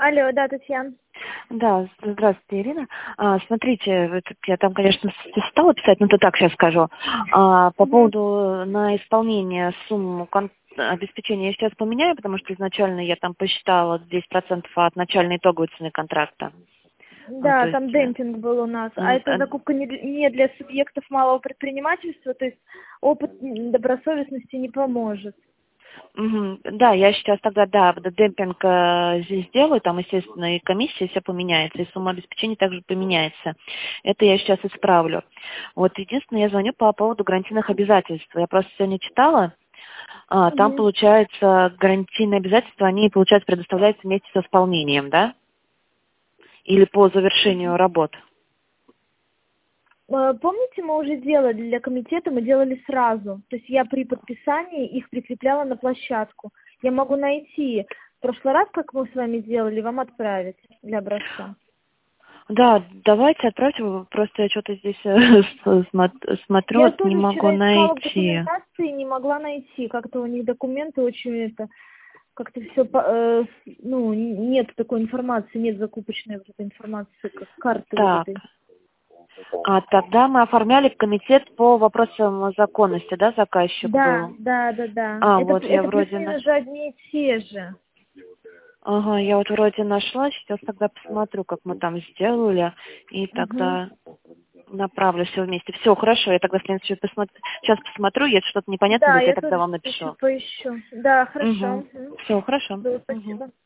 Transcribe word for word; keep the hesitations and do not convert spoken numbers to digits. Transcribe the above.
Алло, да, Татьяна. Да, здравствуйте, Ирина. А, смотрите, вот я там, конечно, стала писать, но то так сейчас скажу. А, по Угу. поводу на исполнение сумму кон- обеспечения я сейчас поменяю, потому что изначально я там посчитала десять процентов от начальной итоговой цены контракта. А, то Да, там есть, э, демпинг был у нас. А м, это э, закупка не для, не для субъектов малого предпринимательства, то есть опыт м, добросовестности не поможет. мгм. Да, я сейчас тогда, да, демпинг э, здесь сделаю, там, естественно, и комиссия все поменяется, и сумма обеспечения также поменяется. Это я сейчас исправлю. Вот, единственное, я звоню по поводу гарантийных обязательств. Я просто сегодня читала, а, там, Угу. получается, гарантийные обязательства, они, получается, предоставляются вместе с исполнением, да? Или по завершению работ? Помните, мы уже делали для комитета, мы делали сразу. То есть я при подписании их прикрепляла на площадку. Я могу найти в прошлый раз, как мы с вами сделали, вам отправить для образца. Да, давайте отправьте, просто я что-то здесь э, смо- смотрю, Я вот не тоже могу вчера искала в найти. документации и не могла найти. Как-то у них документы очень это, как-то все, ну, нет такой информации, нет закупочной вот этой информации, как карты вот Так, этой. а тогда мы оформляли в комитет по вопросам законности, да, заказчик Да, был? да, да, да. А, Это, вот я это вроде... на- плюс-минус же одни и те же. Ага, я вот вроде нашла, сейчас тогда посмотрю, как мы там сделали, и Угу. тогда направлю все вместе. Все, хорошо, я тогда в следующий посмотрю. Сейчас посмотрю, если что-то непонятно Да, будет, я я тогда тоже вам еще напишу. поищу. Да, хорошо. Угу. Мгм. Все, хорошо. Да, Угу. спасибо.